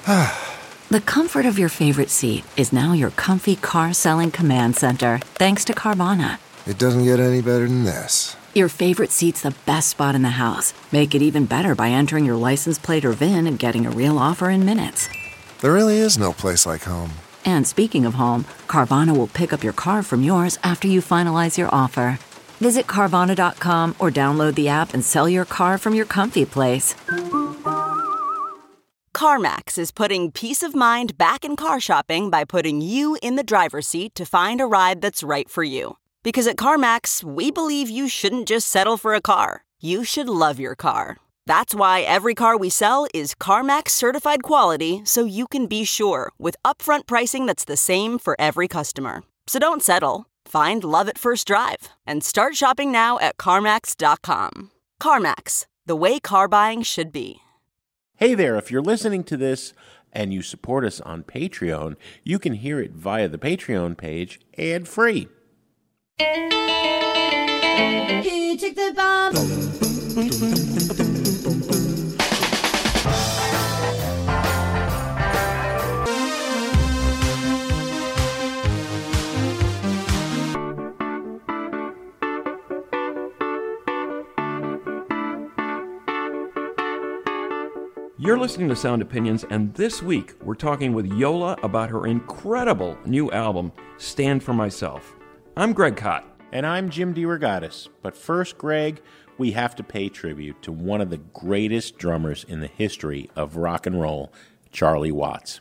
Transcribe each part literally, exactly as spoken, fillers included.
The comfort of your favorite seat is now your comfy car selling command center, thanks to Carvana. It doesn't get any better than this. Your favorite seat's the best spot in the house. Make it even better by entering your license plate or V I N and getting a real offer in minutes. There really is no place like home. And speaking of home, Carvana will pick up your car from yours after you finalize your offer. Visit Carvana dot com or download the app and sell your car from your comfy place. CarMax is putting peace of mind back in car shopping by putting you in the driver's seat to find a ride that's right for you. Because at CarMax, we believe you shouldn't just settle for a car. You should love your car. That's why every car we sell is CarMax certified quality, so you can be sure with upfront pricing that's the same for every customer. So don't settle. Find love at first drive and start shopping now at CarMax dot com. CarMax, the way car buying should be. Hey there, if you're listening to this and you support us on Patreon, you can hear it via the Patreon page ad-free. Who took the bomb? You're listening to Sound Opinions, and this week we're talking with Yola about her incredible new album, Stand For Myself. I'm Greg Kot. And I'm Jim DeRogatis. But first, Greg, we have to pay tribute to one of the greatest drummers in the history of rock and roll, Charlie Watts.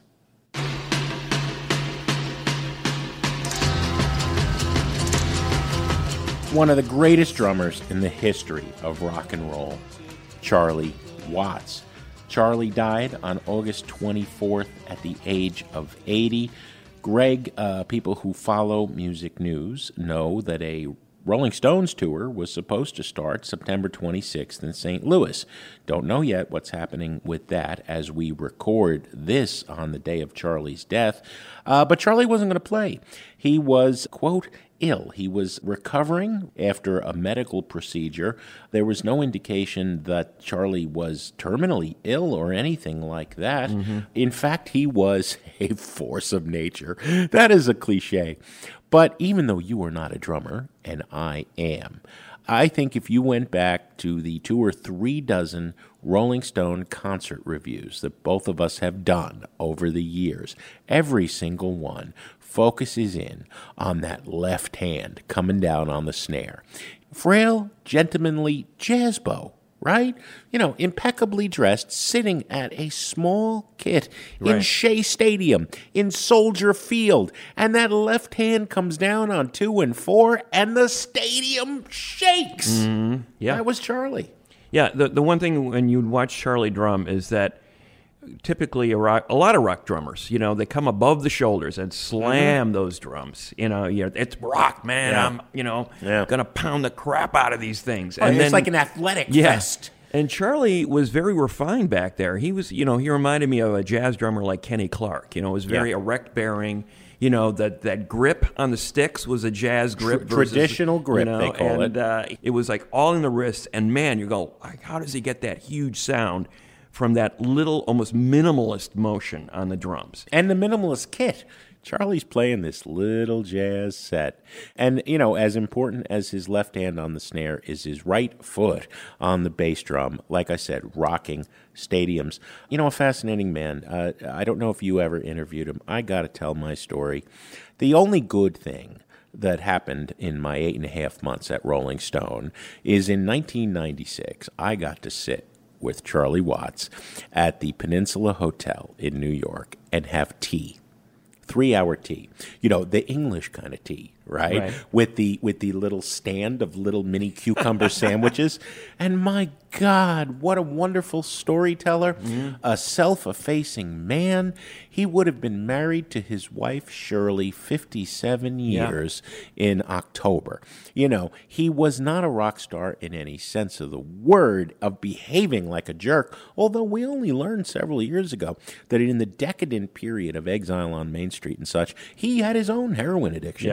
One of the greatest drummers in the history of rock and roll, Charlie Watts. Charlie died on August twenty-fourth at the age of eighty. Greg, uh, people who follow music news know that a Rolling Stones tour was supposed to start September twenty-sixth in Saint Louis. Don't know yet what's happening with that as we record this on the day of Charlie's death. Uh, but Charlie wasn't going to play. He was, quote, ill. He was recovering after a medical procedure. There was no indication that Charlie was terminally ill or anything like that. Mm-hmm. In fact, he was a force of nature. That is a cliche. But even though you are not a drummer, and I am, I think if you went back to the two or three dozen Rolling Stone concert reviews that both of us have done over the years, every single one focuses in on that left hand coming down on the snare. Frail, gentlemanly jazz bow, right? You know, impeccably dressed, sitting at a small kit in Right. Shea Stadium, in Soldier Field, and that left hand comes down on two and four, and the stadium shakes. Mm-hmm. Yeah. That was Charlie. Yeah, the the one thing when you watch Charlie drum is that typically a rock, a lot of rock drummers, you know, they come above the shoulders and slam mm-hmm. those drums. You know, you know, it's rock, man. Yeah. I'm, you know, Yeah. gonna pound the crap out of these things. Oh, and it's then, like an athletic yeah. fest. And Charlie was very refined back there. He was, you know, he reminded me of a jazz drummer like Kenny Clark. You know, it was very Yeah. erect bearing. You know, that, that grip on the sticks was a jazz grip. Tr- versus, traditional grip, you know, they call and, it. Uh, it was like all in the wrists. And man, you go, like, how does he get that huge sound from that little, almost minimalist motion on the drums? And the minimalist kit. Charlie's playing this little jazz set. And, you know, as important as his left hand on the snare is his right foot on the bass drum, like I said, rocking stadiums. You know, a fascinating man. Uh, I don't know if you ever interviewed him. I got to tell my story. The only good thing that happened in my eight and a half months at Rolling Stone is in nineteen ninety-six, I got to sit with Charlie Watts at the Peninsula Hotel in New York and have tea. Three-hour tea. You know, the English kind of tea, right? Right. With the with the little stand of little mini cucumber sandwiches. And my God, what a wonderful storyteller. Mm-hmm. A self-effacing man. He would have been married to his wife, Shirley, fifty-seven years yeah. in October. You know, he was not a rock star in any sense of the word, of behaving like a jerk, although we only learned several years ago that in the decadent period of Exile on Main Street and such, he had his own heroin addiction, Yeah. just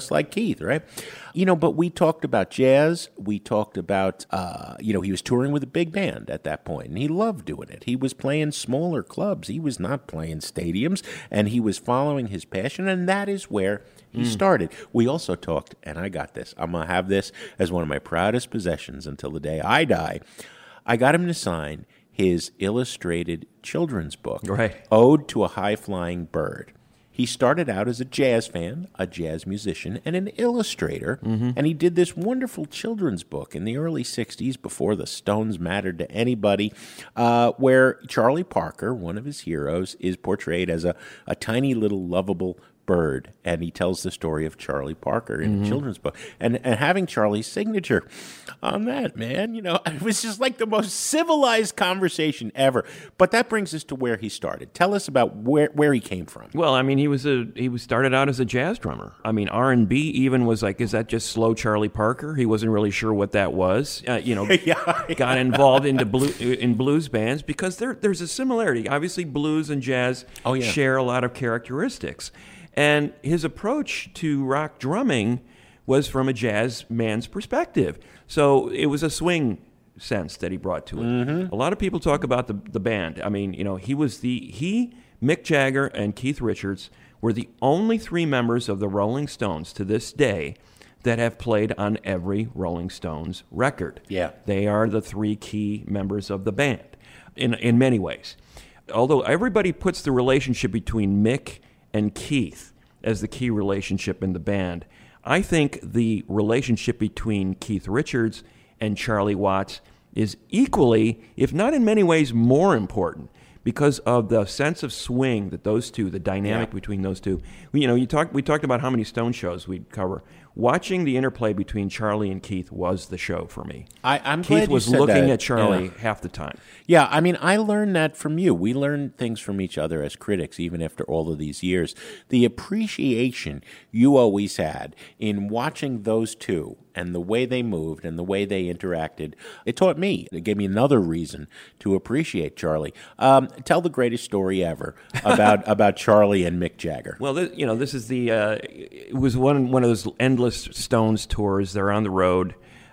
just like Keith, right? You know, but we talked about jazz. We talked about, uh, you know, he was touring with a big band at that point, and he loved doing it. He was playing smaller clubs. He was not playing stadiums, and he was following his passion, and that is where he mm. started. We also talked, and I got this. I'm going to have this as one of my proudest possessions until the day I die. I got him to sign his illustrated children's book, right. Ode to a High-Flying Bird. He started out as a jazz fan, a jazz musician, and an illustrator, mm-hmm. and he did this wonderful children's book in the early sixties, before the Stones mattered to anybody, uh, where Charlie Parker, one of his heroes, is portrayed as a, a tiny little lovable bird, and he tells the story of Charlie Parker in mm-hmm. a children's book. And and having Charlie's signature on that, man, you know, it was just like the most civilized conversation ever. But that brings us to where he started. Tell us about where, where he came from. Well, I mean, he was a he was started out as a jazz drummer. I mean, R and B even was like, is that just slow Charlie Parker? He wasn't really sure what that was. Uh, you know, yeah, yeah. got involved into blue, in blues bands because there there's a similarity. Obviously, blues and jazz oh, yeah. share a lot of characteristics. And his approach to rock drumming was from a jazz man's perspective. So it was a swing sense that he brought to it. Mm-hmm. A lot of people talk about the the band. I mean, you know, he was the he, Mick Jagger, and Keith Richards were the only three members of the Rolling Stones to this day that have played on every Rolling Stones record. Yeah. They are the three key members of the band in in many ways. Although everybody puts the relationship between Mick and Keith as the key relationship in the band, I think the relationship between Keith Richards and Charlie Watts is equally, if not in many ways more important, because of the sense of swing that those two, the dynamic yeah. between those two. You know, you talk, we talked about how many Stone shows we'd cover. Watching the interplay between Charlie and Keith was the show for me. I, I'm Keith glad you was said looking that. at Charlie yeah. half the time. Yeah, I mean, I learned that from you. We learn things from each other as critics, even after all of these years. The appreciation you always had in watching those two and the way they moved and the way they interacted, it taught me. It gave me another reason to appreciate Charlie. Um, tell the greatest story ever about about Charlie and Mick Jagger. Well, this, you know, this is the uh, it was one one of those endless Stones tours. They're on the road.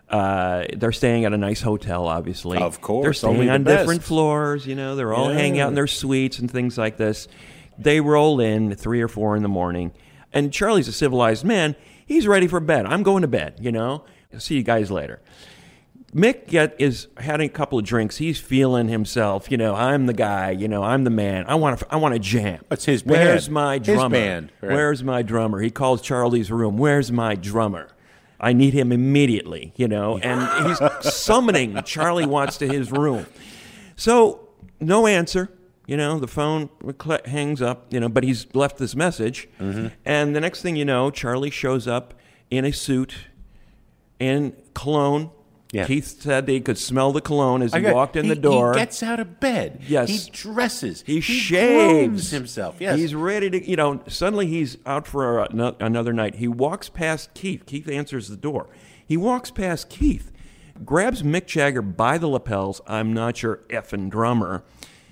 Uh, they're staying at a nice hotel, obviously. Of course. They're staying only on the best. different floors. You know, they're all yeah. hanging out in their suites and things like this. They roll in at three or four in the morning, and Charlie's a civilized man. He's ready for bed. I'm going to bed, you know. I'll see you guys later. Mick get, is having a couple of drinks. He's feeling himself. You know, I'm the guy. You know, I'm the man. I want to. I want to jam. It's his band. Where's my drummer? His band. Right. Where's my drummer? He calls Charlie's room. Where's my drummer? I need him immediately. You know, and he's summoning Charlie Watts to his room. So no answer. You know, the phone hangs up. You know, but he's left this message. Mm-hmm. And the next thing you know, Charlie shows up in a suit and cologne. Yeah. Keith said he could smell the cologne as he got, walked in he, the door. He gets out of bed. Yes. He dresses. He, he shaves grooms himself. Yes. He's ready to, you know, suddenly he's out for a, no, another night. He walks past Keith. Keith answers the door. He walks past Keith, grabs Mick Jagger by the lapels. I'm not your effing drummer.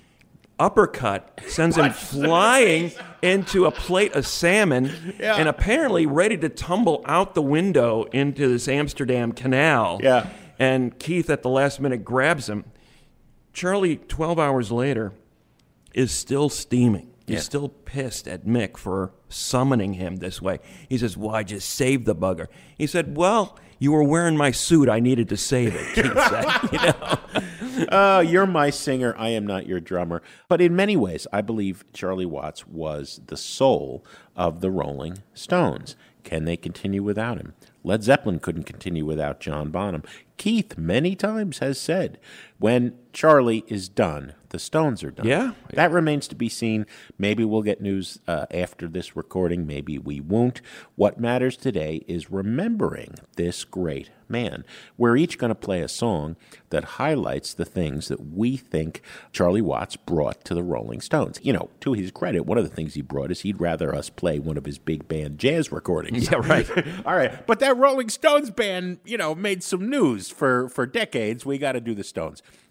Uppercut, sends him flying into a plate of salmon, yeah. and apparently ready to tumble out the window into this Amsterdam canal. Yeah. And Keith, at the last minute, grabs him. Charlie, twelve hours later, is still steaming. He's Yeah. still pissed at Mick for summoning him this way. He says, "Why, just save the bugger." He said, "Well, you were wearing my suit. I needed to save it," Keith said. You know? uh, you're my singer. I am not your drummer. But in many ways, I believe Charlie Watts was the soul of the Rolling Stones. Can they continue without him? Led Zeppelin couldn't continue without John Bonham. Keith many times has said, when Charlie is done, the Stones are done. Yeah. That remains to be seen. Maybe we'll get news uh, after this recording. Maybe we won't. What matters today is remembering this great man. We're each going to play a song that highlights the things that we think Charlie Watts brought to the Rolling Stones. You know, to his credit, one of the things he brought is he'd rather us play one of his big band jazz recordings. Yeah, right. All right. But that Rolling Stones band, you know, made some news for, for decades. We got to do the Stones.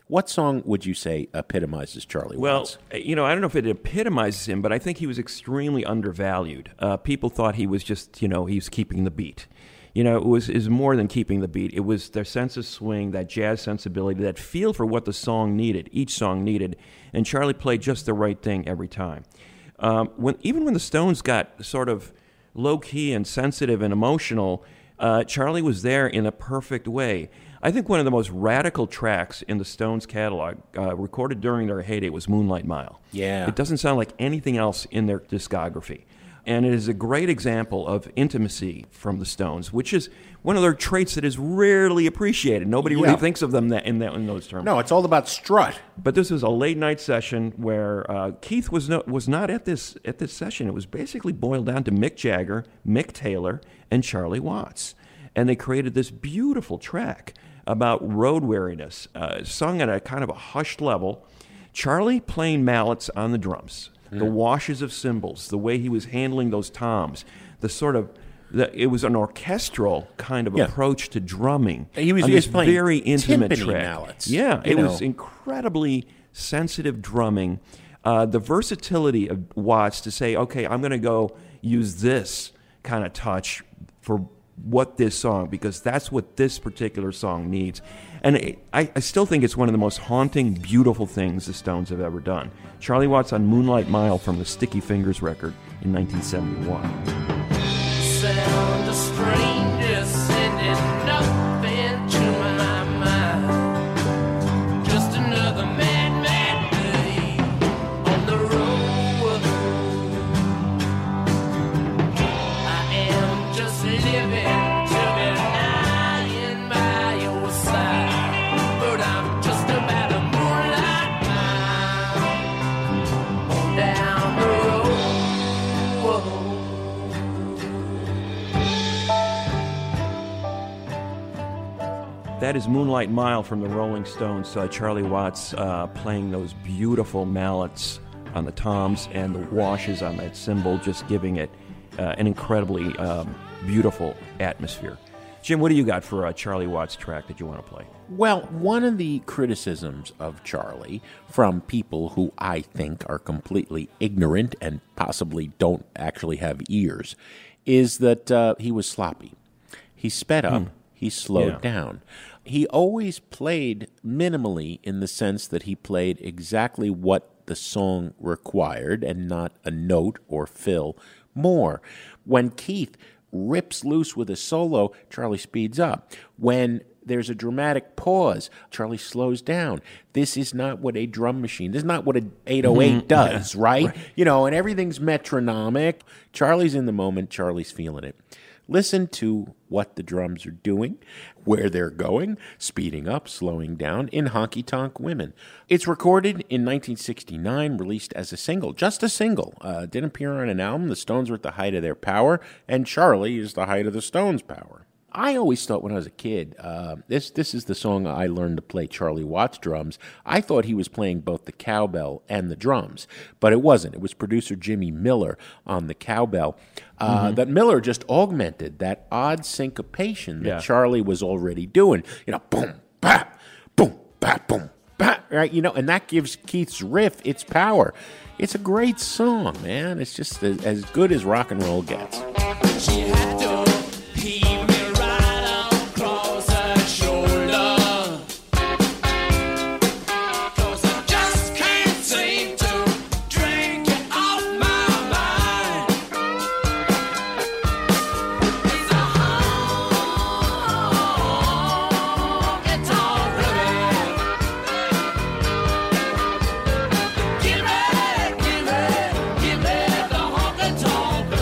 What song would you say epitomizes Charlie Well, Watts? you know, I don't know if it epitomizes him, but I think he was extremely undervalued. Uh, people thought he was just, you know, he was keeping the beat. You know, it was, it was more than keeping the beat. It was their sense of swing, that jazz sensibility, that feel for what the song needed, each song needed. And Charlie played just the right thing every time. Um, when even when the Stones got sort of low-key and sensitive and emotional, uh, Charlie was there in a perfect way. I think one of the most radical tracks in the Stones catalog, uh, recorded during their heyday, was Moonlight Mile. Yeah. It doesn't sound like anything else in their discography. And it is a great example of intimacy from the Stones, which is one of their traits that is rarely appreciated. Nobody Yeah. really thinks of them that, in, that, in those terms. No, it's all about strut. But this was a late night session where uh, Keith was no, was not at this at this session. It was basically boiled down to Mick Jagger, Mick Taylor, and Charlie Watts, and they created this beautiful track about road weariness, uh, sung at a kind of a hushed level. Charlie playing mallets on the drums, mm. the washes of cymbals, the way he was handling those toms, the sort of the, it was an orchestral kind of yeah. approach to drumming. He was, on he was this playing very intimate timpani track. mallets. Yeah, you it know. was incredibly sensitive drumming. Uh, the versatility of Watts to say, okay, I'm going to go use this kind of touch for what this song, because that's what this particular song needs. And it, I, I still think it's one of the most haunting, beautiful things the Stones have ever done. Charlie Watts on Moonlight Mile from the Sticky Fingers record in nineteen seventy-one. Sound of strangers sending nothing to my mind. Just another mad, mad day on the road. I am just living to be lying by your side, but I'm just about a moonlight mile on down the road. That is Moonlight Mile from the Rolling Stones. Uh, Charlie Watts uh, playing those beautiful mallets on the toms and the washes on that cymbal, just giving it uh, an incredibly um, beautiful atmosphere. Jim, what do you got for a Charlie Watts track that you want to play? Well, one of the criticisms of Charlie from people who I think are completely ignorant and possibly don't actually have ears is that uh, he was sloppy. He sped up. Hmm. He slowed yeah. down. He always played minimally in the sense that he played exactly what the song required and not a note or fill more. When Keith rips loose with a solo, Charlie speeds up. When there's a dramatic pause, Charlie slows down. This is not what a drum machine, this is not what an eight oh eight mm-hmm. does, yeah. right? right? You know, and everything's metronomic. Charlie's in the moment, Charlie's feeling it. Listen to what the drums are doing, where they're going, speeding up, slowing down in Honky Tonk Women. It's recorded in nineteen sixty-nine, released as a single, just a single. Uh, didn't appear on an album. The Stones were at the height of their power, and Charlie is the height of the Stones' power. I always thought when I was a kid, uh, this this is the song I learned to play Charlie Watts drums. I thought he was playing both the cowbell and the drums, but it wasn't. It was producer Jimmy Miller on the cowbell. Uh, mm-hmm. That Miller just augmented that odd syncopation that yeah. Charlie was already doing. You know, boom, ba, boom, ba, boom, ba, right? You know, and that gives Keith's riff its power. It's a great song, man. It's just as, as good as rock and roll gets. She had to heave me right across her shoulder, 'cause I just can't seem to drink it off my mind. It's a honky-tonk women. Give me, give me, give me the honky-tonk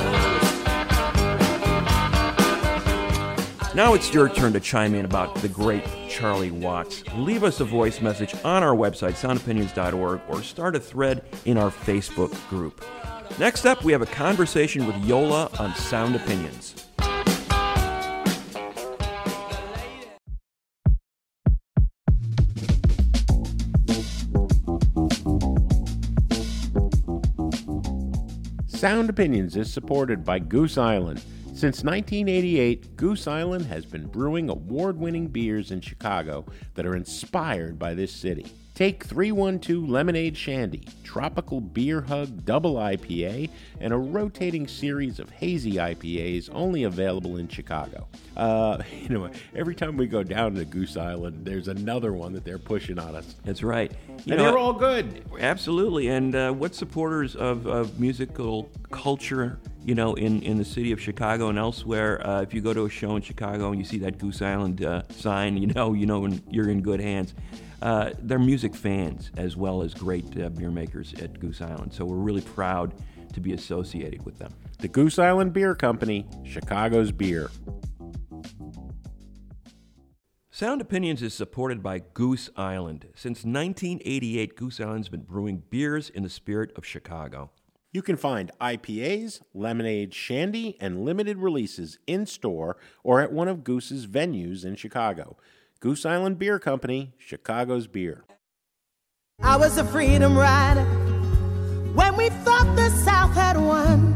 blues. Now it's your turn to chime in about the great Charlie Watts. Leave us a voice message on our website, sound opinions dot org, or start a thread in our Facebook group. Next up, we have a conversation with Yola on Sound Opinions. Sound Opinions is supported by Goose Island. Since nineteen eighty-eight, Goose Island has been brewing award-winning beers in Chicago that are inspired by this city. Take three one two Lemonade Shandy, Tropical Beer Hug Double I P A, and a rotating series of hazy I P As only available in Chicago. Uh, you know, every time we go down to Goose Island, there's another one that they're pushing on us. That's right. You and know, they're all good. Absolutely. And uh, what supporters of, of musical culture, you know, in, in the city of Chicago and elsewhere, uh, if you go to a show in Chicago and you see that Goose Island uh, sign, you know, you know you're in good hands. Uh, they're music fans as well as great uh, beer makers at Goose Island. So we're really proud to be associated with them. The Goose Island Beer Company, Chicago's beer. Sound Opinions is supported by Goose Island. Since nineteen eighty-eight, Goose Island's been brewing beers in the spirit of Chicago. You can find I P As, lemonade, shandy, and limited releases in-store or at one of Goose's venues in Chicago. Goose Island Beer Company, Chicago's beer. I was a freedom rider when we thought the South had won.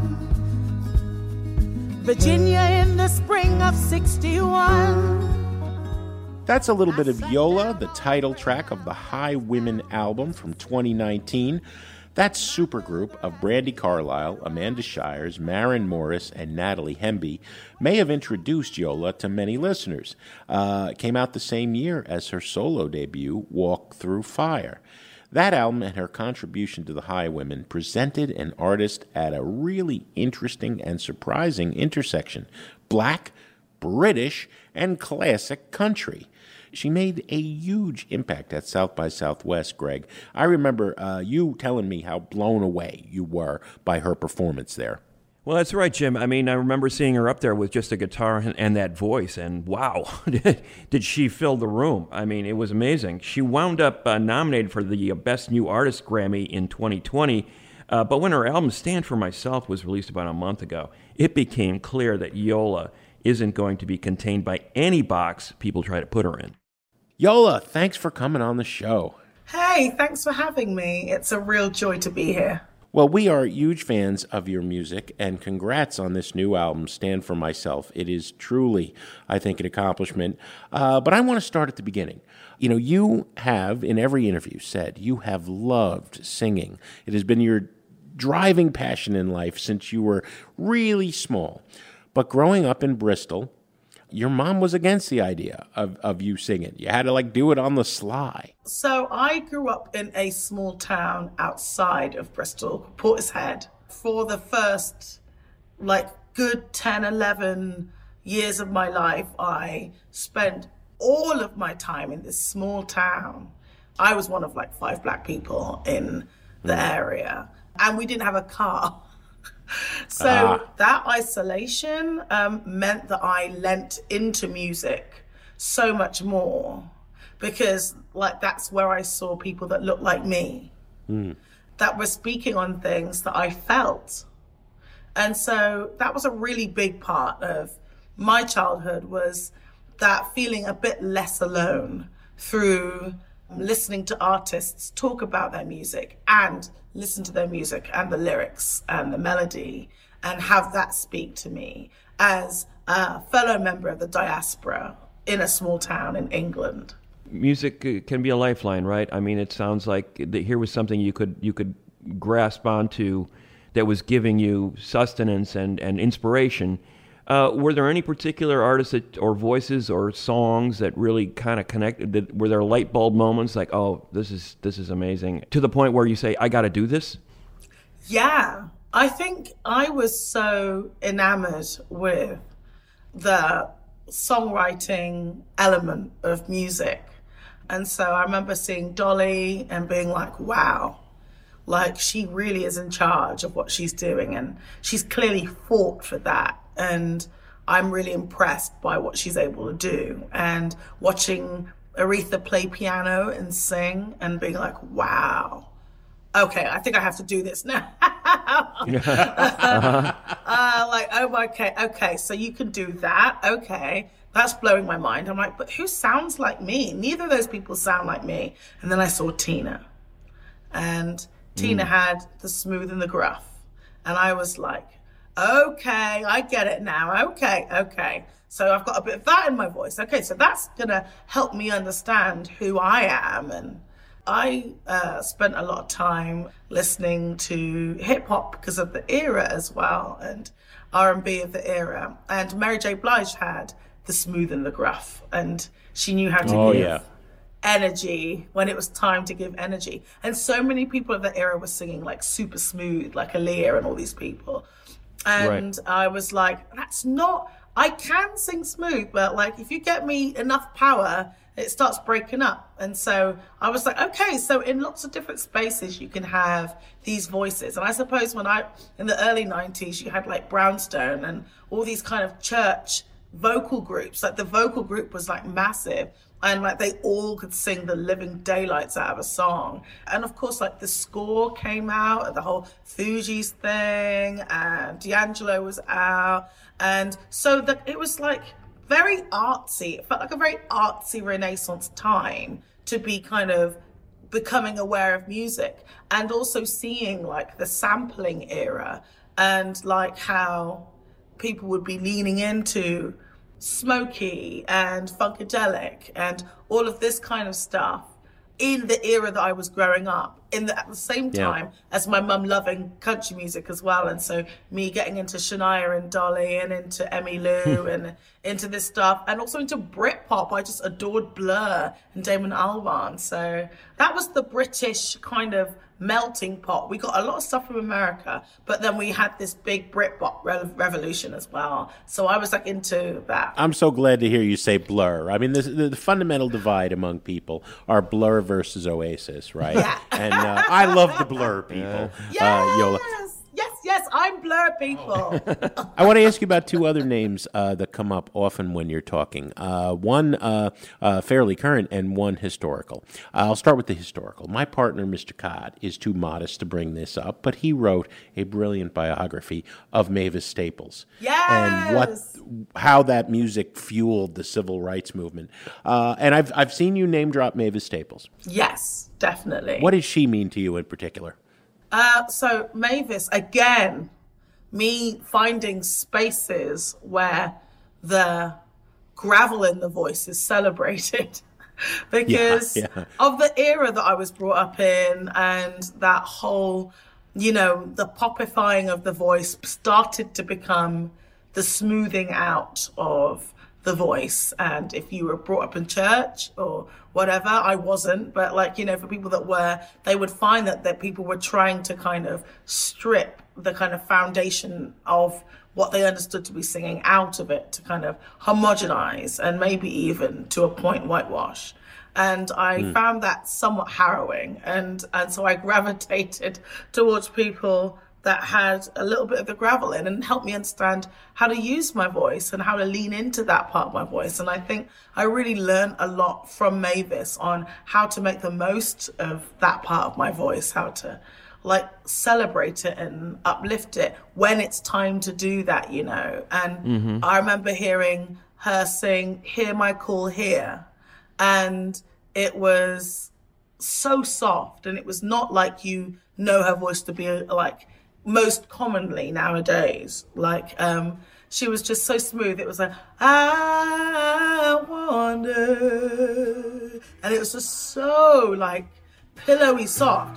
Virginia in the spring of sixty-one. That's a little bit of Yola, the title track of the High Women album from twenty nineteen. That supergroup of Brandi Carlile, Amanda Shires, Maren Morris, and Natalie Hemby may have introduced Yola to many listeners. Uh, it came out the same year as her solo debut, Walk Through Fire. That album and her contribution to the High Women presented an artist at a really interesting and surprising intersection: Black, British, and classic country. She made a huge impact at South by Southwest, Greg. I remember uh, you telling me how blown away you were by her performance there. Well, that's right, Jim. I mean, I remember seeing her up there with just a guitar and, and that voice, and wow, did she fill the room. I mean, it was amazing. She wound up uh, nominated for the Best New Artist Grammy in twenty twenty, uh, but when her album Stand For Myself was released about a month ago, it became clear that Yola isn't going to be contained by any box people try to put her in. Yola, thanks for coming on the show. Hey, thanks for having me. It's a real joy to be here. Well, we are huge fans of your music, and congrats on this new album, Stand For Myself. It is truly, I think, an accomplishment. Uh, but I want to start at the beginning. You know, you have, in every interview, said you have loved singing. It has been your driving passion in life since you were really small. But growing up in Bristol, your mom was against the idea of, of you singing. You had to, like, do it on the sly. So I grew up in a small town outside of Bristol, Portishead. For the first, like, good ten, eleven years of my life, I spent all of my time in this small town. I was one of, like, five black people in the mm. area. And we didn't have a car. So ah. that isolation um, meant that I lent into music so much more because, like, that's where I saw people that looked like me, mm. that were speaking on things that I felt. And so that was a really big part of my childhood, was that feeling a bit less alone through listening to artists talk about their music and listen to their music and the lyrics and the melody and have that speak to me as a fellow member of the diaspora in a small town in England. Music can be a lifeline, right? I mean, it sounds like here was something you could you could grasp onto that was giving you sustenance and, and inspiration. Uh, were there any particular artists that, or voices or songs that really kind of connected? That, were there light bulb moments like, oh, this is this is amazing, to the point where you say, I got to do this? Yeah, I think I was so enamored with the songwriting element of music. And so I remember seeing Dolly and being like, wow, like she really is in charge of what she's doing. And she's clearly fought for that. And I'm really impressed by what she's able to do. And watching Aretha play piano and sing and being like, wow, okay, I think I have to do this now. uh-huh. uh, like, oh, okay, okay, so you can do that. Okay, that's blowing my mind. I'm like, but who sounds like me? Neither of those people sound like me. And then I saw Tina. And Tina mm. had the smooth and the gruff. And I was like, okay, I get it now. Okay, okay. So I've got a bit of that in my voice. Okay, so that's going to help me understand who I am. And I uh, spent a lot of time listening to hip hop because of the era as well, and R and B of the era. And Mary J. Blige had the smooth and the gruff, and she knew how to oh, give yeah. energy when it was time to give energy. And so many people of the era were singing like super smooth, like Aaliyah and all these people. And right. I was like, that's not, I can sing smooth, but like if you get me enough power, it starts breaking up. And so I was like, okay, so in lots of different spaces you can have these voices. And I suppose when I, in the early nineties, you had like Brownstone and all these kind of church vocal groups. Like the vocal group was like massive. And like they all could sing the living daylights out of a song. And of course, like the score came out and the whole Fugees thing, and D'Angelo was out. And so the, it was like very artsy. It felt like a very artsy Renaissance time to be kind of becoming aware of music, and also seeing like the sampling era and like how people would be leaning into Smokey and Funkadelic and all of this kind of stuff in the era that I was growing up, in the, at the same time yeah. as my mum loving country music as well. And so me getting into Shania and Dolly and into Emmylou and into this stuff, and also into Britpop. I just adored Blur and Damon Albarn. So that was the British kind of melting pot. We got a lot of stuff from America, but then we had this big Britpop re- revolution as well. So I was like into that. I'm so glad to hear you say Blur. I mean, the, the, the fundamental divide among people are Blur versus Oasis, right? Yeah. And uh, I love the Blur people. Yes, uh, Yola. yes, yes, I'm Blur people. I want to ask you about two other names uh, that come up often when you're talking. Uh, one uh, uh, fairly current and one historical. I'll start with the historical. My partner, Mister Codd, is too modest to bring this up, but he wrote a brilliant biography of Mavis Staples. Yes! And what, how that music fueled the civil rights movement. Uh, and I've, I've seen you name drop Mavis Staples. Yes, definitely. What did she mean to you in particular? Uh, so Mavis, again, me finding spaces where the gravel in the voice is celebrated because yeah, yeah. of the era that I was brought up in, and that whole, you know, the popifying of the voice started to become the smoothing out of the voice. And if you were brought up in church or whatever, I wasn't, but like, you know, for people that were, they would find that, that people were trying to kind of strip the kind of foundation of what they understood to be singing out of it, to kind of homogenize and maybe even to a point whitewash. And I mm. found that somewhat harrowing. And, and so I gravitated towards people that had a little bit of the gravel in and helped me understand how to use my voice and how to lean into that part of my voice. And I think I really learned a lot from Mavis on how to make the most of that part of my voice, how to like celebrate it and uplift it when it's time to do that, you know. And mm-hmm. I remember hearing her sing Hear My Call Here, and it was so soft, and it was not like you know her voice to be like most commonly nowadays. Like, um, she was just so smooth. It was like, I wonder. And it was just so like pillowy soft.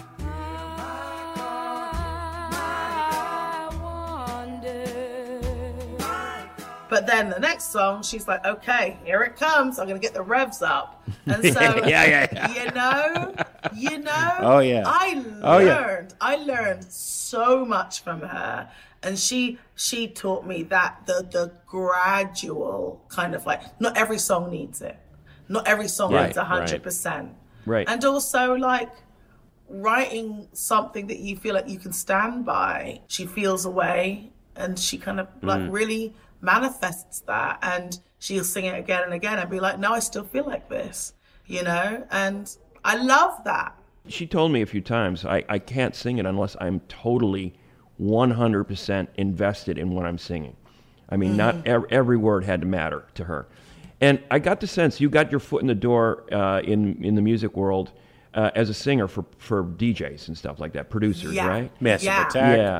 But then the next song, she's like, okay, here it comes. I'm going to get the revs up. And so, yeah, yeah, yeah. you know, you know, oh, yeah. I learned, oh, yeah. I learned so much from her. And she she taught me that the, the gradual kind of like, not every song needs it. Not every song right, needs one hundred percent. Right. And also like writing something that you feel like you can stand by. She feels a way, and she kind of like mm. really manifests that, and she'll sing it again and again and be like, no, I still feel like this, you know. And I love that. She told me a few times, I, I can't sing it unless I'm totally one hundred percent invested in what I'm singing. I mean, mm. not every, every word had to matter to her. And I got the sense you got your foot in the door uh, in in the music world uh, as a singer for, for D Js and stuff like that, producers, yeah. right? Massive yeah. Attack. Yeah.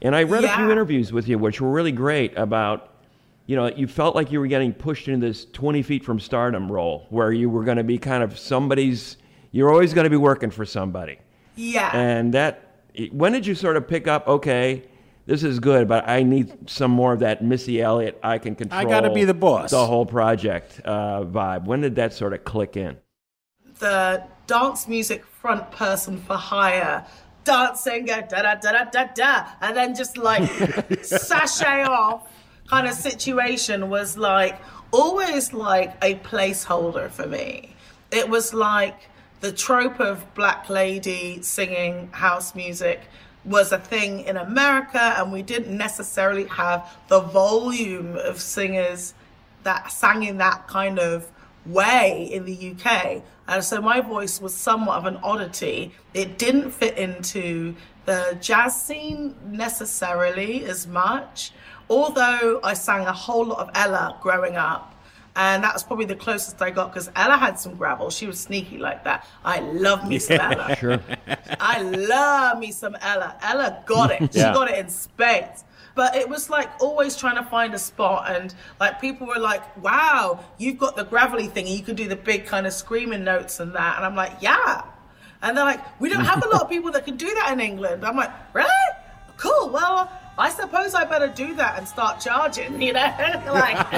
And I read Yeah. a few interviews with you, which were really great about, you know, you felt like you were getting pushed into this twenty feet from stardom role where you were going to be kind of somebody's, you're always going to be working for somebody. Yeah. And that, when did you sort of pick up, okay, this is good, but I need some more of that Missy Elliott, I can control I gotta be the boss. the whole project uh, vibe? When did that sort of click in? The dance music front person for hire, dancing, go da da da da da da, and then just like sashay off kind of situation was like always like a placeholder for me. It was like the trope of black lady singing house music was a thing in America, and we didn't necessarily have the volume of singers that sang in that kind of way in the U K. And so my voice was somewhat of an oddity. It didn't fit into the jazz scene necessarily as much, although I sang a whole lot of Ella growing up. And that was probably the closest I got because Ella had some gravel. She was sneaky like that. I love me some Ella. Sure. I love me some Ella. Ella got it. She Yeah. got it in spades. But it was like always trying to find a spot, and like people were like, wow, you've got the gravelly thing and you can do the big kind of screaming notes and that. And I'm like, yeah. And they're like, we don't have a lot of people that can do that in England. I'm like, really? Cool. Well, I suppose I better do that and start charging, you know? Like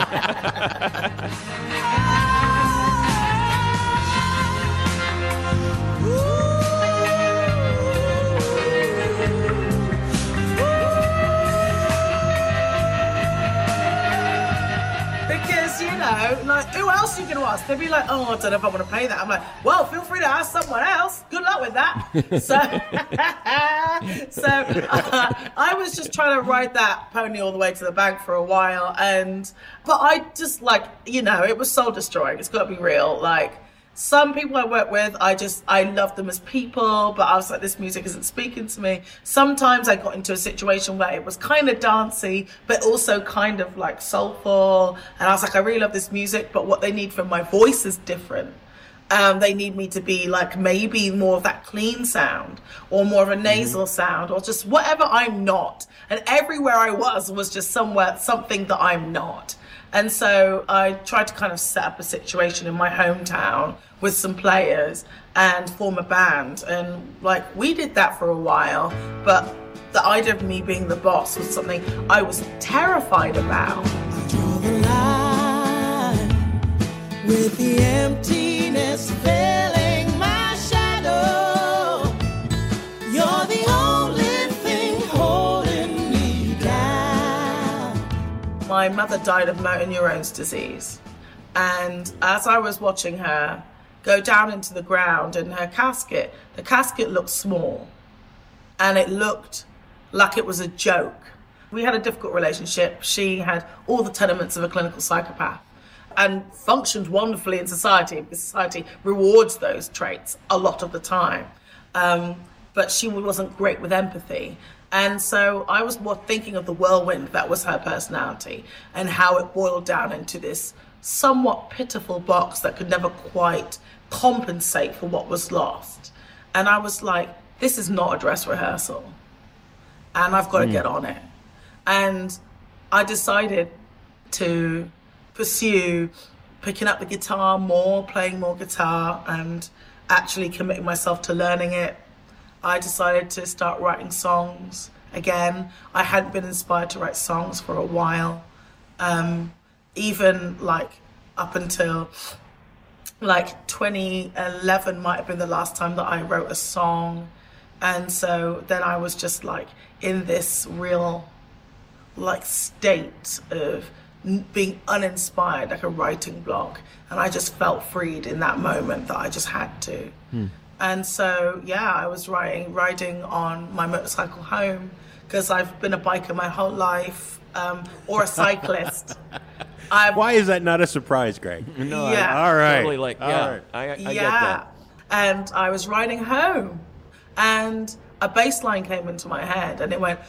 because, you know, like, who else are you going to ask? They'd be like, oh, I don't know if I want to pay that. I'm like, well, feel free to ask someone else. Good luck with that. so so uh, I was just trying to ride that pony all the way to the bank for a while. And, but I just like, you know, it was soul destroying. It's got to be real. Like, some people I work with, I just, I love them as people, but I was like, this music isn't speaking to me. Sometimes I got into a situation where it was kind of dancey, but also kind of like soulful. And I was like, I really love this music, but what they need from my voice is different. Um, they need me to be like maybe more of that clean sound or more of a nasal mm-hmm. sound or just whatever I'm not. And everywhere I was was just somewhere, something that I'm not. And so I tried to kind of set up a situation in my hometown with some players and form a band. And like, we did that for a while, but the idea of me being the boss was something I was terrified about. Draw the line with the emptiness filling my shadow. You're the only thing holding me down. My mother died of motor neurones disease. And as I was watching her go down into the ground in her casket, the casket looked small and it looked like it was a joke. We had a difficult relationship. She had all the tenements of a clinical psychopath and functioned wonderfully in society because society rewards those traits a lot of the time. Um, but she wasn't great with empathy. And so I was more thinking of the whirlwind that was her personality and how it boiled down into this somewhat pitiful box that could never quite compensate for what was lost. And I was like, this is not a dress rehearsal. And I've got to mm. get on it. And I decided to pursue picking up the guitar more, playing more guitar, and actually committing myself to learning it. I decided to start writing songs again. I hadn't been inspired to write songs for a while. Um, even like up until like twenty eleven might have been the last time that I wrote a song. And so then I was just like in this real like state of n- being uninspired, like a writing block. And I just felt freed in that moment that I just had to. Hmm. And so, yeah, I was riding, riding on my motorcycle home because I've been a biker my whole life, um, or a cyclist. Why is that not a surprise, Greg? No, yeah. I, all right. Totally like, yeah, all right. I, I, I yeah. get that. And I was riding home and a bass line came into my head and it went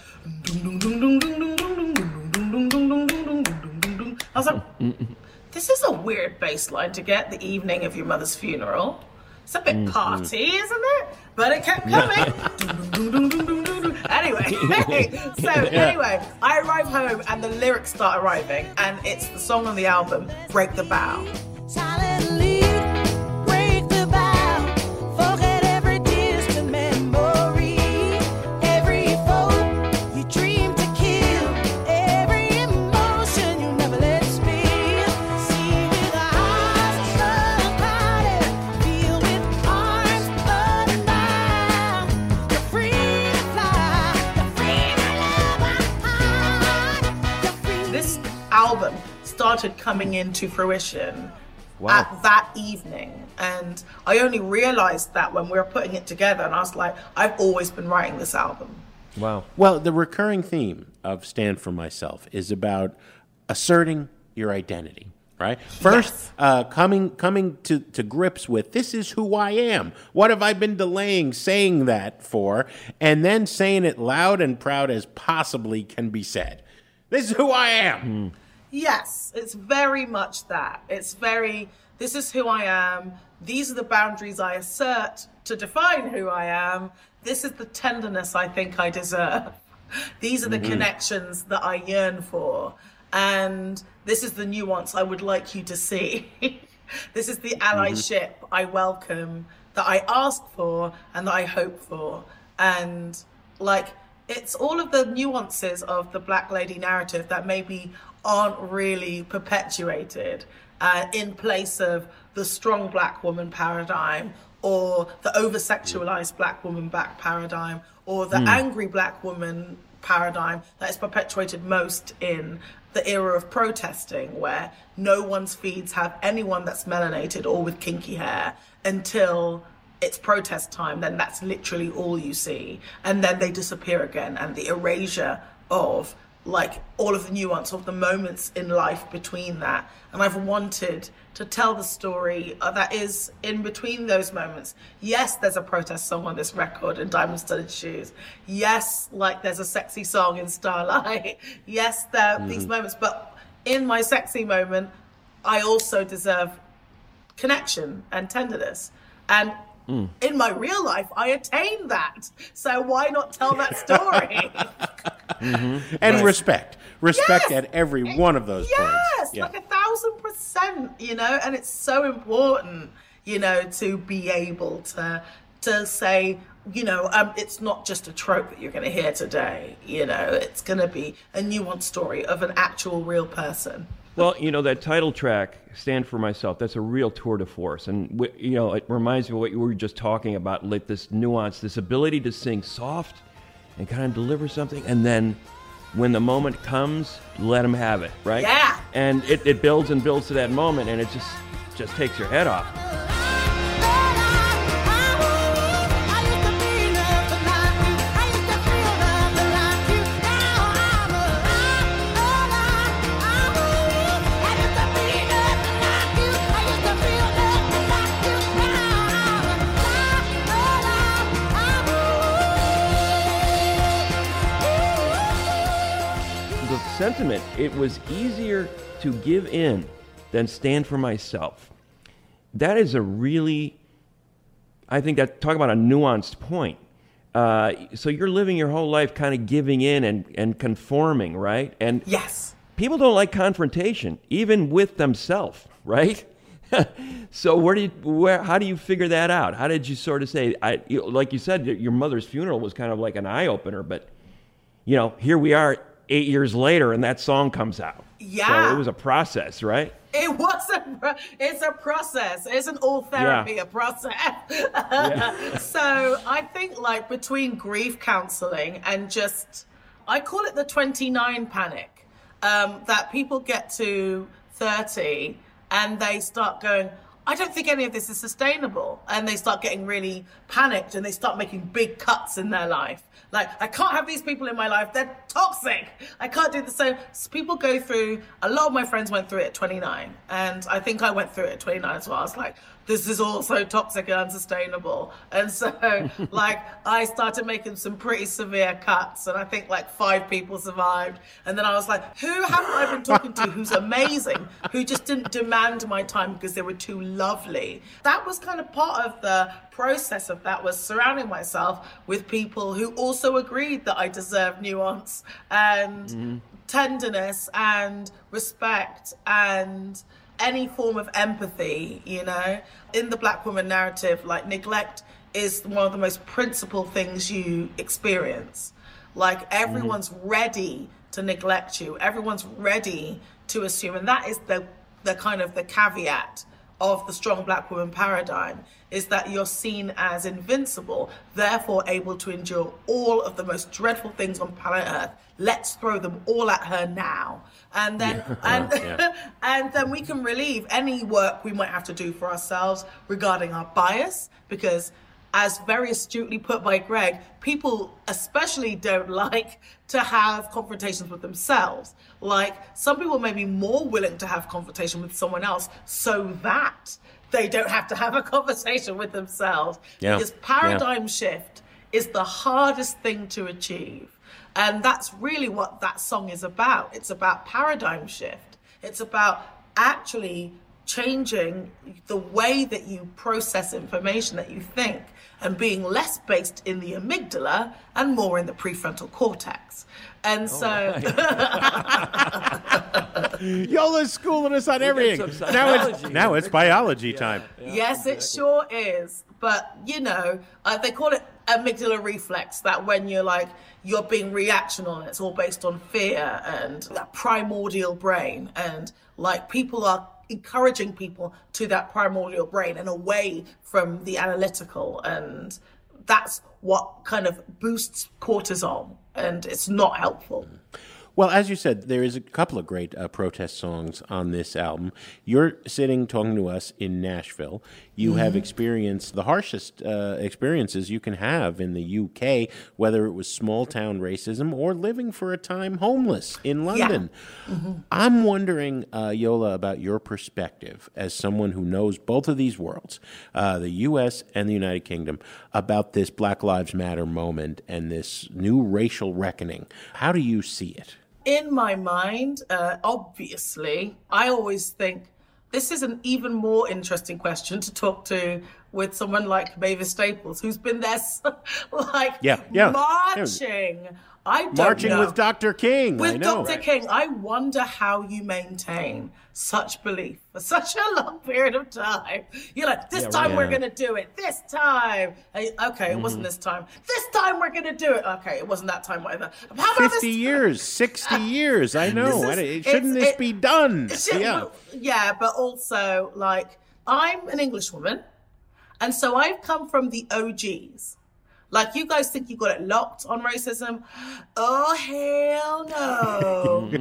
I was like, this is a weird bass line to get the evening of your mother's funeral. It's a bit party, isn't it? But it kept coming. Anyway, so anyway, I arrive home and the lyrics start arriving, and it's the song on the album, Break the Bow. Silently break the bow, forget every distant memory, every foe you dream to kill, every emotion you never let spill. See with eyes unclouded, feel with arms unbound. You're free to fly, you're free to love, you're free. This album started coming into fruition Wow. at that evening, and I only realized that when we were putting it together, and I was like, I've always been writing this album. Wow. Well, the recurring theme of Stand For Myself is about asserting your identity, right? First, Yes. uh, coming coming to, to grips with, this is who I am. What have I been delaying saying that for? And then saying it loud and proud as possibly can be said. This is who I am. Mm. Yes, it's very much that. It's very, this is who I am. These are the boundaries I assert to define who I am. This is the tenderness I think I deserve. These are the Mm-hmm. connections that I yearn for. And this is the nuance I would like you to see. This is the allyship I welcome, that I ask for and that I hope for. And like, it's all of the nuances of the Black lady narrative that maybe aren't really perpetuated uh, in place of the strong Black woman paradigm, or the over-sexualized Black woman back paradigm, or the angry Black woman paradigm that is perpetuated most in the era of protesting, where no one's feeds have anyone that's melanated or with kinky hair until it's protest time. Then that's literally all you see, and then they disappear again, and the erasure of like all of the nuance of the moments in life between that. And I've wanted to tell the story uh, that is in between those moments. Yes, there's a protest song on this record in Diamond Studded Shoes. Yes, like there's a sexy song in Starlight. Yes, there are these moments, but in my sexy moment, I also deserve connection and tenderness. And in my real life, I attained that. So why not tell that story? And Yes. respect. Respect Yes. at every one of those Yes, points. Yeah. like a thousand percent, you know, and it's so important, you know, to be able to to say, you know, um, it's not just a trope that you're going to hear today, you know, it's going to be a nuanced story of an actual real person. Well, you know, that title track, Stand For Myself, that's a real tour de force. And, w- you know, it reminds me of what you were just talking about, like this nuance, this ability to sing soft and kind of deliver something. And then when the moment comes, let them have it, right? Yeah. And it, it builds and builds to that moment, and it just, just takes your head off. The sentiment, it was easier to give in than stand for myself. That is a really, I think that, talk about a nuanced point. Uh, so you're living your whole life kind of giving in and, and conforming, right? And Yes. people don't like confrontation, even with themselves, right? So where do you, where, how do you figure that out? How did you sort of say, I, you, like you said, your mother's funeral was kind of like an eye-opener, but, you know, here we are eight years later and that song comes out. Yeah. So it was a process, right? It was a, pro- it's a process. Isn't all therapy Yeah. a process? So I think like between grief counseling and just, I call it the twenty-nine panic, um, that people get to thirty and they start going, I don't think any of this is sustainable. And they start getting really panicked and they start making big cuts in their life. Like, I can't have these people in my life. They're toxic. I can't do the same. So people go through, a lot of my friends went through it at twenty-nine. And I think I went through it at twenty-nine as well. I was like, this is all so toxic and unsustainable. And so, like, I started making some pretty severe cuts, and I think like five people survived. And then I was like, who haven't I been talking to who's amazing, who just didn't demand my time because they were too lovely? That was kind of part of the process of that, was surrounding myself with people who also agreed that I deserved nuance and mm-hmm. tenderness and respect and any form of empathy, you know? In the Black woman narrative, like, neglect is one of the most principal things you experience. Like, everyone's mm-hmm. ready to neglect you. Everyone's ready to assume. And that is the, the kind of the caveat of the strong Black woman paradigm, is that you're seen as invincible, therefore able to endure all of the most dreadful things on planet Earth. Let's throw them all at her now. And then yeah. and yeah. and then we can relieve any work we might have to do for ourselves regarding our bias, because, as very astutely put by Greg, people especially don't like to have confrontations with themselves. Like, some people may be more willing to have confrontation with someone else so that they don't have to have a conversation with themselves. Yeah. Because paradigm yeah. shift is the hardest thing to achieve. And that's really what that song is about. It's about paradigm shift. It's about actually changing the way that you process information, that you think, and being less based in the amygdala and more in the prefrontal cortex. And oh, so Yola's schooling us on everything. Now it's now it's biology time. Yeah, yeah, yes, exactly. It sure is. But, you know, uh, they call it amygdala reflex, that when you're like, you're being reactional, and it's all based on fear and that primordial brain. And like, people are encouraging people to that primordial brain and away from the analytical. And that's what kind of boosts cortisol, and it's not helpful. Well, as you said, there is a couple of great uh, protest songs on this album. You're sitting talking to us in Nashville. You mm-hmm. have experienced the harshest uh, experiences you can have in the U K, whether it was small-town racism or living for a time homeless in London. Yeah. Mm-hmm. I'm wondering, uh, Yola, about your perspective as someone who knows both of these worlds, uh, the U S and the United Kingdom, about this Black Lives Matter moment and this new racial reckoning. How do you see it? In my mind, uh, obviously, I always think this is an even more interesting question to talk to with someone like Mavis Staples, who's been there, like, yeah, yeah. marching. Yeah. I don't Marching know. with Doctor King. With I know. Doctor Right. King. I wonder how you maintain such belief for such a long period of time. You're like, this yeah, time right. we're going to do it. This time. Okay, mm-hmm. it wasn't this time. This time we're going to do it. Okay, it wasn't that time either. How about fifty this years, sixty years. I know. Is, Shouldn't this it, be done? Should, yeah. Yeah, but also, like, I'm an English woman, and so I've come from the O Gs. Like, you guys think you got it locked on racism? Oh, hell no.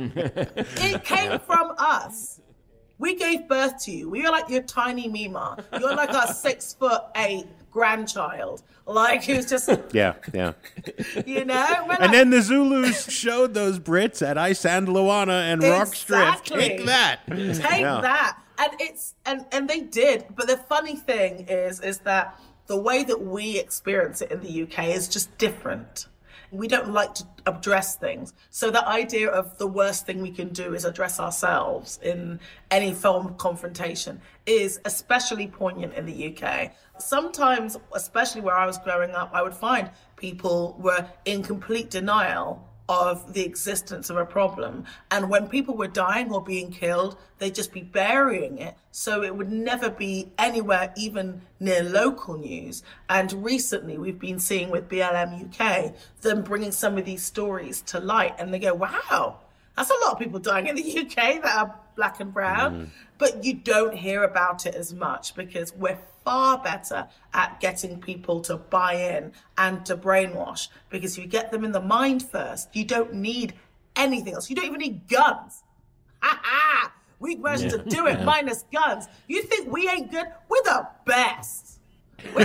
It came from us. We gave birth to you. We are like your tiny Mima. You're like our six foot eight grandchild. Like, who's just... Yeah, yeah. You know? We're and like... then the Zulus showed those Brits at Isand Luana and exactly. Rockstrift. Take that. Take yeah. that. And it's and, and they did. But the funny thing is, is that the way that we experience it in the U K is just different. We don't like to address things. So the idea of the worst thing we can do is address ourselves in any form of confrontation is especially poignant in the U K. Sometimes, especially where I was growing up, I would find people were in complete denial of the existence of a problem. And when people were dying or being killed, they'd just be burying it. So it would never be anywhere even near local news. And recently we've been seeing with B L M U K, them bringing some of these stories to light. And they go, wow, that's a lot of people dying in the U K that are black and brown. Mm. But you don't hear about it as much because we're far better at getting people to buy in and to brainwash, because if you get them in the mind first, you don't need anything else. You don't even need guns. Ha ha! We managed yeah. to do it yeah. minus guns. You think we ain't good? We're the best. We're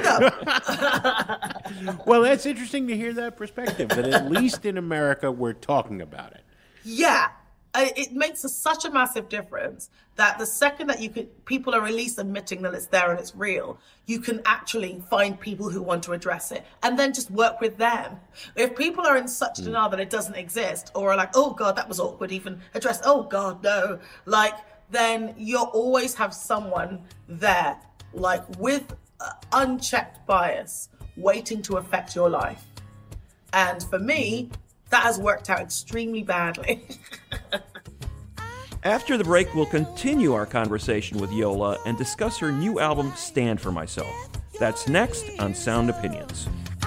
the... Well, that's interesting to hear that perspective, that at least in America we're talking about it. Yeah. Uh, I, it makes a, such a massive difference that the second that you could, people are at least admitting that it's there and it's real, you can actually find people who want to address it and then just work with them. If people are in such mm. denial that it doesn't exist, or are like, oh God, that was awkward, even address, oh God, no, like, then you'll always have someone there, like with uh, unchecked bias, waiting to affect your life. And for me, that has worked out extremely badly. After the break, we'll continue our conversation with Yola and discuss her new album, Stand For Myself. That's next on Sound Opinions.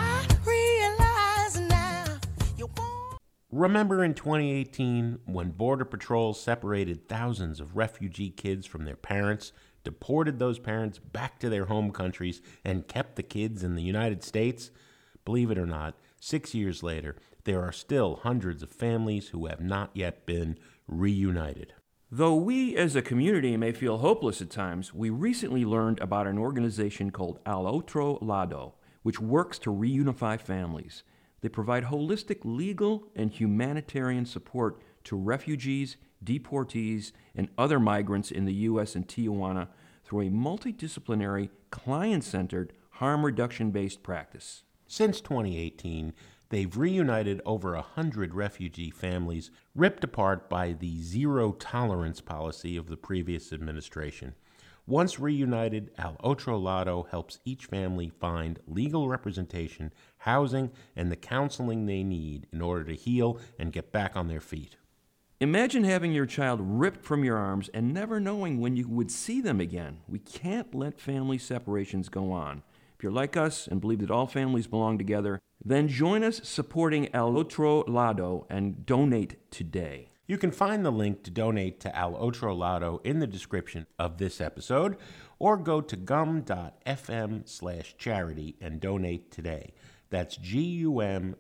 Remember in twenty eighteen when Border Patrol separated thousands of refugee kids from their parents, deported those parents back to their home countries, and kept the kids in the United States? Believe it or not, six years later, there are still hundreds of families who have not yet been reunited. Though we as a community may feel hopeless at times, we recently learned about an organization called Al Otro Lado, which works to reunify families. They provide holistic legal and humanitarian support to refugees, deportees, and other migrants in the U S and Tijuana through a multidisciplinary, client-centered, harm reduction-based practice. Since twenty eighteen, they've reunited over a hundred refugee families ripped apart by the zero-tolerance policy of the previous administration. Once reunited, Al Otro Lado helps each family find legal representation, housing, and the counseling they need in order to heal and get back on their feet. Imagine having your child ripped from your arms and never knowing when you would see them again. We can't let family separations go on. If you're like us and believe that all families belong together, then join us supporting Al Otro Lado and donate today. You can find the link to donate to Al Otro Lado in the description of this episode, or go to gum.fm slash charity and donate today. That's gum.fm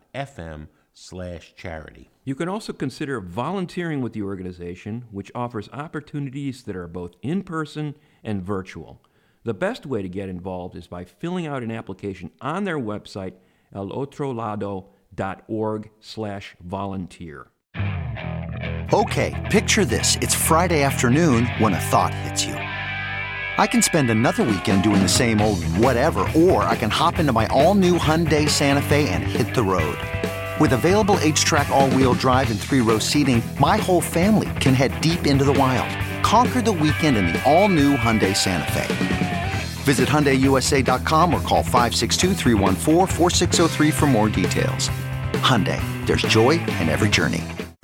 slash charity. You can also consider volunteering with the organization, which offers opportunities that are both in-person and virtual. The best way to get involved is by filling out an application on their website, alotrolado.org slash volunteer. Okay, picture this. It's Friday afternoon when a thought hits you. I can spend another weekend doing the same old whatever, or I can hop into my all-new Hyundai Santa Fe and hit the road. With available H-Track all-wheel drive and three-row seating, my whole family can head deep into the wild. Conquer the weekend in the all-new Hyundai Santa Fe. Visit Hyundai U S A dot com or call five six two, three one four, four six zero three for more details. Hyundai, there's joy in every journey.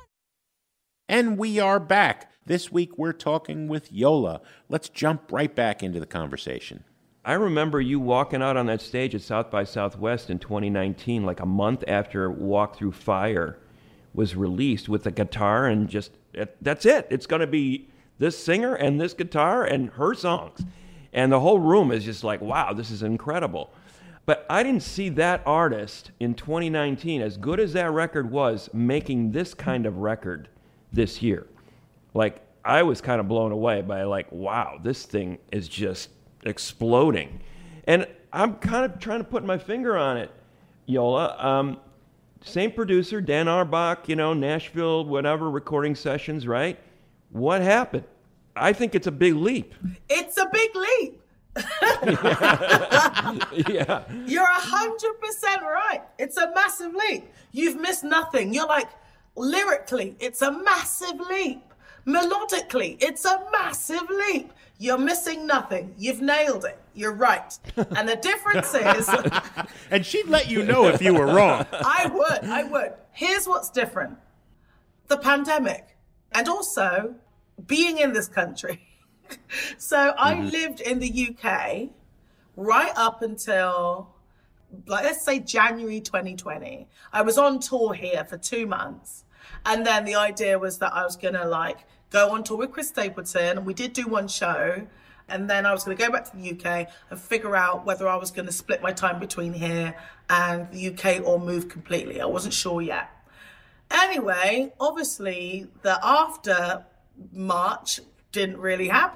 And we are back. This week we're talking with Yola. Let's jump right back into the conversation. I remember you walking out on that stage at South by Southwest in twenty nineteen, like a month after Walk Through Fire was released, with a guitar and just, that's it. It's going to be this singer and this guitar and her songs. And the whole room is just like, wow, this is incredible. But I didn't see that artist in twenty nineteen, as good as that record was, making this kind of record this year. Like, I was kind of blown away by like, wow, this thing is just exploding. And I'm kind of trying to put my finger on it, Yola. Um, same producer, Dan Auerbach, you know, Nashville, whatever, recording sessions, right? What happened? I think it's a big leap. It's a big leap. Yeah. You're one hundred percent right. It's a massive leap. You've missed nothing. You're like, lyrically, it's a massive leap. Melodically, it's a massive leap. You're missing nothing. You've nailed it. You're right. And the difference is... And she'd let you know if you were wrong. I would. I would. Here's what's different. The pandemic. And also, being in this country. So I mm-hmm. lived in the U K right up until, like, let's say January twenty twenty. I was on tour here for two months. And then the idea was that I was going to, like, go on tour with Chris Stapleton. And we did do one show. And then I was going to go back to the U K and figure out whether I was going to split my time between here and the U K or move completely. I wasn't sure yet. Anyway, obviously, the after March didn't really happen.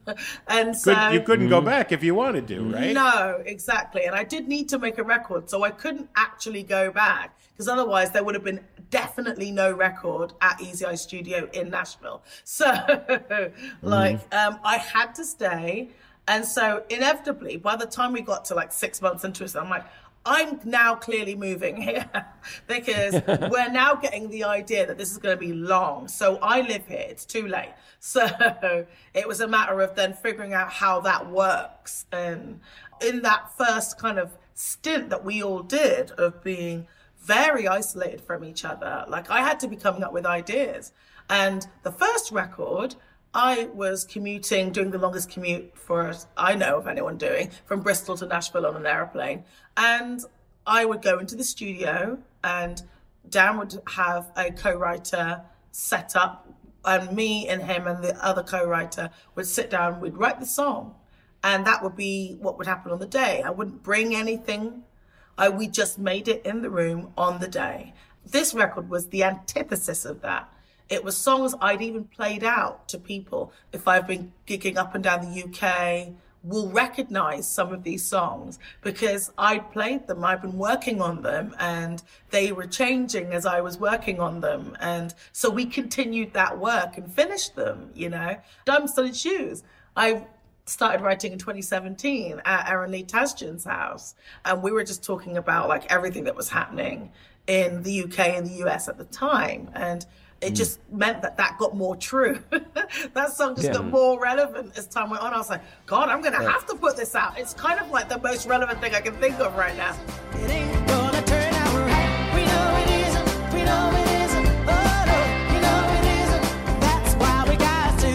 And so Good, you couldn't go back if you wanted to, right? No, exactly. And I did need to make a record, so I couldn't actually go back because otherwise there would have been definitely no record at Easy Eye Studio in Nashville. So, like, mm. um, I had to stay. And so inevitably, by the time we got to like six months into it, I'm like, I'm now clearly moving here because we're now getting the idea that this is going to be long. So I live here. It's too late. So it was a matter of then figuring out how that works. And in that first kind of stint that we all did of being very isolated from each other, like I had to be coming up with ideas. And the first record, I was commuting, doing the longest commute for, I know of anyone doing, from Bristol to Nashville on an airplane. And I would go into the studio and Dan would have a co-writer set up, and me and him and the other co-writer would sit down, we'd write the song. And that would be what would happen on the day. I wouldn't bring anything. I, we just made it in the room on the day. This record was the antithesis of that. It was songs I'd even played out to people. If I've been gigging up and down the U K, will recognize some of these songs because I'd played them. I've been working on them and they were changing as I was working on them. And so we continued that work and finished them, you know. Diamond Studded Shoes, I started writing in twenty seventeen at Aaron Lee Tasjan's house. And we were just talking about like everything that was happening in the U K and the U S at the time. And it just meant that that got more true. That song just yeah. got more relevant as time went on. I was like, God, I'm going to yeah. have to put this out. It's kind of like the most relevant thing I can think of right now. It ain't gonna turn out right. We know it isn't. We know it isn't. Oh, no, we know it isn't. That's why we got to.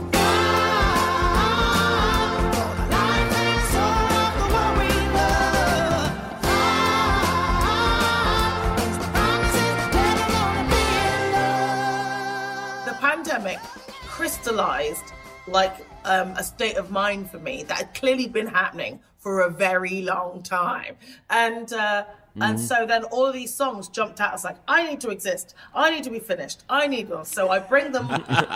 Ah, life ain't so the one we love. Ah, it's the promises that are gonna be in love. The pandemic crystallized like um, a state of mind for me that had clearly been happening for a very long time. And uh, mm-hmm. and so then all of these songs jumped out. I was like, I need to exist. I need to be finished. I need them. So I bring them.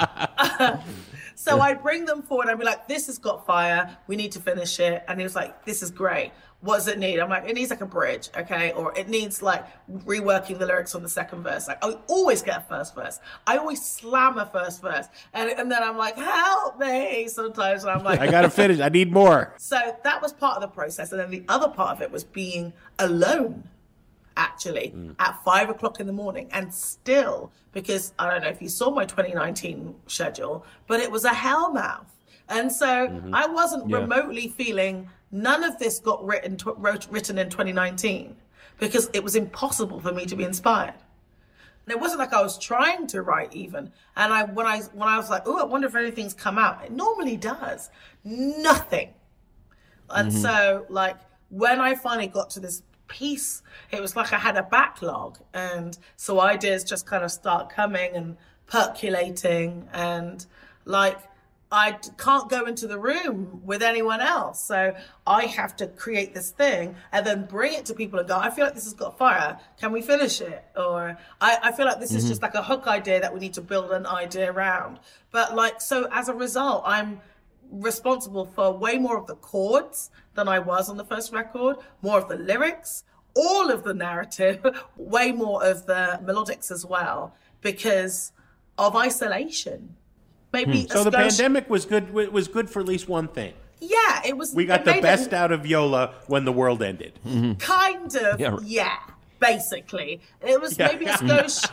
so I bring them forward. I'd be like, this has got fire. We need to finish it. And he was like, this is great. What does it need? I'm like, it needs like a bridge, okay? Or it needs like reworking the lyrics on the second verse. Like I always get a first verse. I always slam a first verse. And, and then I'm like, help me sometimes. And I'm like, I gotta finish, I need more. So that was part of the process. And then the other part of it was being alone, actually, mm. at five o'clock in the morning. And still, because I don't know if you saw my twenty nineteen schedule, but it was a hellmouth. And so mm-hmm. I wasn't yeah. remotely feeling none of this got written tw- wrote, written in twenty nineteen because it was impossible for me to be inspired. And it wasn't like I was trying to write even. And I when I when I was like, oh, I wonder if anything's come out. It normally does. Nothing. And mm-hmm. so like when I finally got to this piece, it was like I had a backlog. And so ideas just kind of start coming and percolating and like I can't go into the room with anyone else. So I have to create this thing and then bring it to people and go, I feel like this has got fire. Can we finish it? Or I, I feel like this mm-hmm. is just like a hook idea that we need to build an idea around. But like, so as a result, I'm responsible for way more of the chords than I was on the first record, more of the lyrics, all of the narrative, way more of the melodics as well, because of isolation. Maybe hmm. So the pandemic was good. Was good for at least one thing. Yeah, it was. We got the best it, out of Yola when the world ended. Mm-hmm. Kind of. Yeah. yeah basically, it was yeah. maybe a skosh,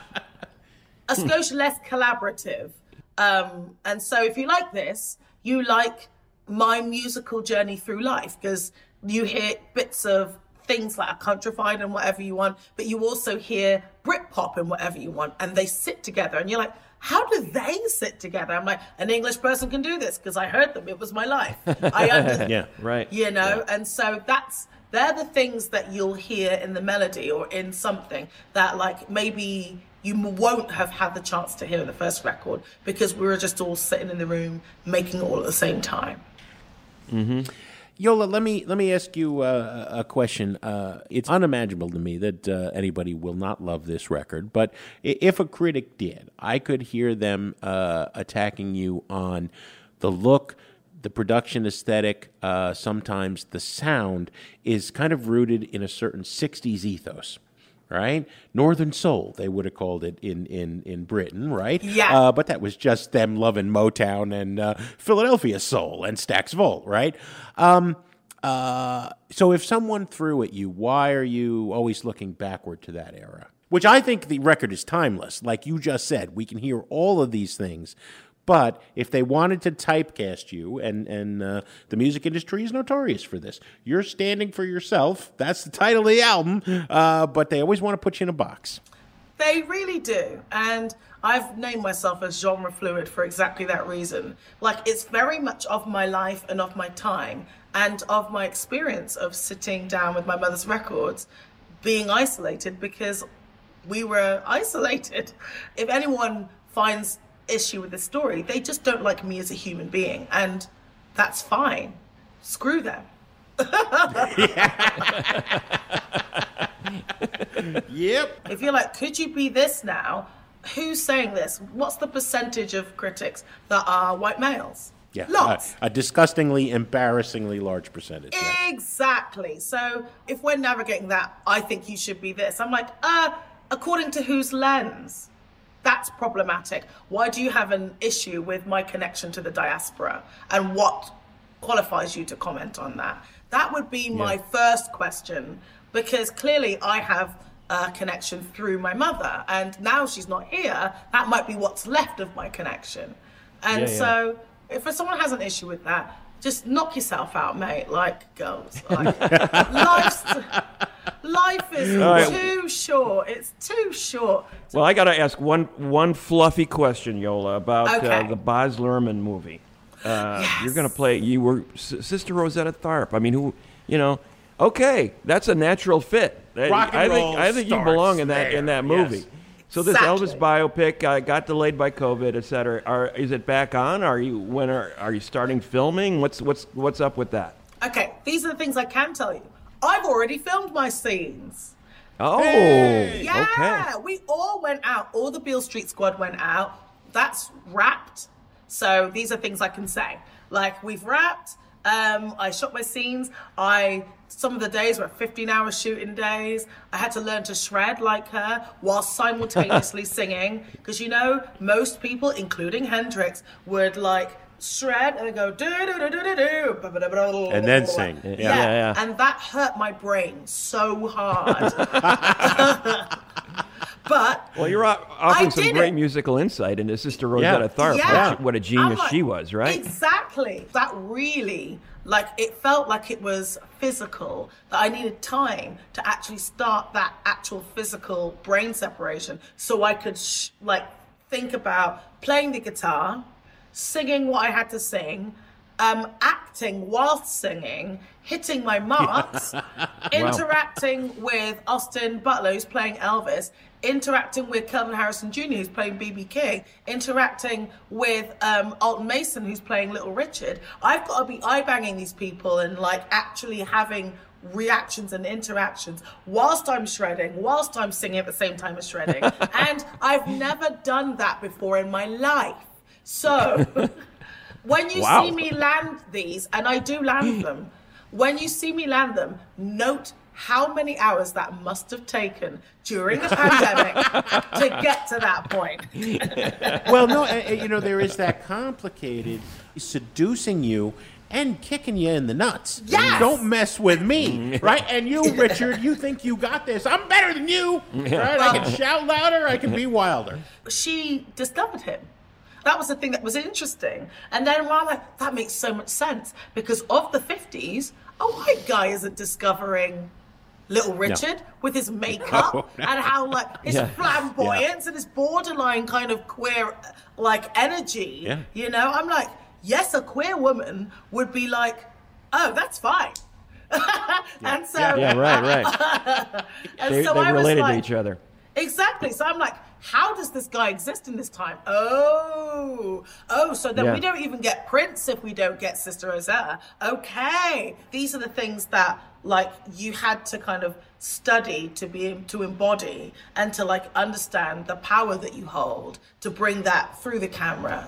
a skosh less collaborative. Um, and so, if you like this, you like my musical journey through life because you hear bits of things like Countrified and whatever you want, but you also hear Britpop and whatever you want, and they sit together, and you're like, how do they sit together? I'm like, an English person can do this because I heard them. It was my life. I understand. Yeah, right. You know, yeah. and so that's, they're the things that you'll hear in the melody or in something that like maybe you won't have had the chance to hear in the first record because we were just all sitting in the room making it all at the same time. Mm-hmm. Yola, let me let me ask you uh, a question. Uh, it's unimaginable to me that uh, anybody will not love this record, but if a critic did, I could hear them uh, attacking you on the look, the production aesthetic, uh, sometimes the sound is kind of rooted in a certain sixties ethos, right? Northern Soul, they would have called it in, in, in Britain, right? Yeah. Uh, but that was just them loving Motown and uh, Philadelphia Soul and Stax Volt, right? Um, uh, so if someone threw at you, why are you always looking backward to that era? Which I think the record is timeless. Like you just said, we can hear all of these things. But if they wanted to typecast you, and, and uh, the music industry is notorious for this, you're standing for yourself. That's the title of the album. Uh, but they always want to put you in a box. They really do. And I've named myself as genre fluid for exactly that reason. Like, it's very much of my life and of my time and of my experience of sitting down with my mother's records, being isolated because we were isolated. If anyone finds issue with this story, they just don't like me as a human being, and that's fine. Screw them. Yep. If you're like, could you be this now? Who's saying this? What's the percentage of critics that are white males? Yeah, Lots. A, a disgustingly, embarrassingly large percentage. Yes. Exactly. So if we're navigating that, I think you should be this. I'm like, uh, according to whose lens? That's problematic. Why do you have an issue with my connection to the diaspora? And what qualifies you to comment on that? That would be my yeah. first question, because clearly I have a connection through my mother, and now she's not here. That might be what's left of my connection. And yeah, yeah. so if someone has an issue with that, just knock yourself out, mate, like girls. Like, life's, life is right. too short. It's too short. Well, I got to ask one one fluffy question, Yola, about okay. uh, the Baz Luhrmann movie. Uh, yes. You're going to play, you were S- Sister Rosetta Tharpe. I mean, who, you know, okay, that's a natural fit. Rock and I roll think I think you belong in that there. in that movie. Yes. So this Exactly. Elvis biopic uh, got delayed by COVID, et cetera. Are, is it back on? Are you when are are you starting filming? What's what's what's up with that? Okay, these are the things I can tell you. I've already filmed my scenes. Oh, Hey. Yeah, okay. we all went out. All the Beale Street Squad went out. That's wrapped. So these are things I can say. Like, we've wrapped. Um, I shot my scenes. I some of the days were fifteen-hour shooting days. I had to learn to shred like her while simultaneously singing, because you know most people, including Hendrix, would like shred and go do do do do do do, and then sing. Yeah. Yeah, yeah, yeah. And that hurt my brain so hard. But Well, you're o- offering I some did great it. musical insight into Sister Rosetta Yeah. Tharpe. Yeah. What, what a I'm genius like, she was, right? Exactly. That really, like, it felt like it was physical, that I needed time to actually start that actual physical brain separation so I could, sh- like, think about playing the guitar, singing what I had to sing, um, acting whilst singing, hitting my marks, interacting with Austin Butler, who's playing Elvis, interacting with Kelvin Harrison Junior, who's playing B B King, interacting with um, Alton Mason, who's playing Little Richard. I've got to be eye-banging these people and, like, actually having reactions and interactions whilst I'm shredding, whilst I'm singing at the same time as shredding. And I've never done that before in my life. So when you Wow. see me land these, and I do land them, when you see me land them, note how many hours that must have taken during the pandemic to get to that point. Well, no, uh, uh, you know, there is that complicated seducing you and kicking you in the nuts. Yes! Don't mess with me, right? And you, Richard, you think you got this. I'm better than you, right? I can shout louder. I can be wilder. She discovered him. That was the thing that was interesting. And then I'm like, that makes so much sense, because of the fifties, a white guy isn't discovering Little Richard with his makeup No, no. and how, like, his Yeah. flamboyance and his borderline kind of queer, like, energy. Yeah. You know, I'm like, yes, a queer woman would be like, oh, that's fine. And so, Yeah, right, right. and They, so they I was related like, to each other. Exactly. So I'm like, how does this guy exist in this time? Oh, oh, so then Yeah. we don't even get Prince if we don't get Sister Rosetta. Okay. These are the things that, like, you had to kind of study to be to embody and to, like, understand the power that you hold to bring that through the camera.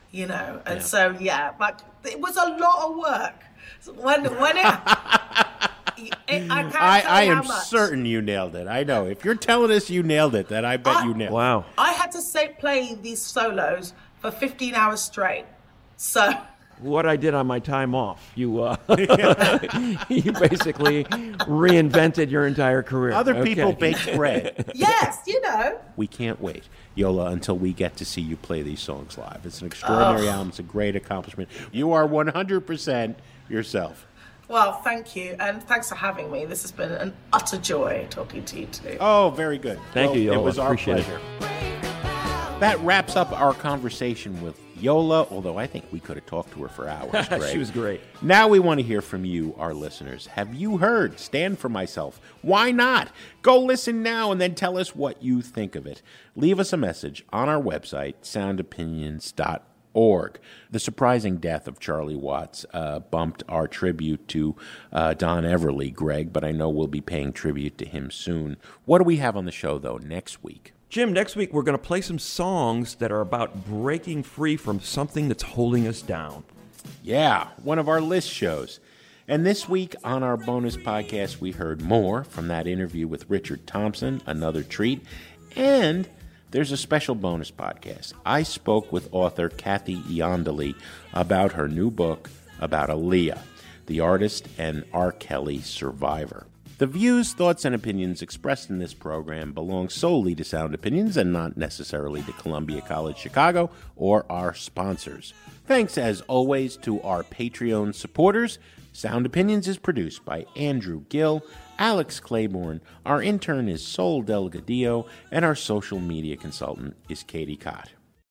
you know. And Yeah. so, yeah, but it was a lot of work. So when when it, it I can't I, tell I you am how much. certain you nailed it. I know. If you're telling us you nailed it, then I bet I- you nailed Wow. I had to say play these solos for fifteen hours straight. So What I did on my time off. You uh, you basically reinvented your entire career. it. Other people Okay. bake bread. yes, you know. We can't wait, Yola, until we get to see you play these songs live. It's an extraordinary Oh. album. It's a great accomplishment. You are one hundred percent yourself. Well, thank you, and thanks for having me. This has been an utter joy talking to you too. Oh, very good. Thank Well, you, Yola. It was our Appreciate it. pleasure. That wraps up our conversation with Yola, although I think we could have talked to her for hours. Greg. She was great. Now we want to hear from you, our listeners. Have you heard Stand For Myself? Why not? Go listen now and then tell us what you think of it. Leave us a message on our website, sound opinions dot org. The surprising death of Charlie Watts uh, bumped our tribute to uh, Don Everly, Greg, but I know we'll be paying tribute to him soon. What do we have on the show, though, next week? Jim, next week we're going to play some songs that are about breaking free from something that's holding us down. Yeah, one of our list shows. And this week on our bonus podcast, we heard more from that interview with Richard Thompson, another treat. And there's a special bonus podcast. I spoke with author Kathy Iondoli about her new book about Aaliyah, the artist and R. Kelly survivor. The views, thoughts, and opinions expressed in this program belong solely to Sound Opinions and not necessarily to Columbia College Chicago or our sponsors. Thanks, as always, to our Patreon supporters. Sound Opinions is produced by Andrew Gill, Alex Claiborne, our intern is Sol Delgadillo, and our social media consultant is Katie Cott.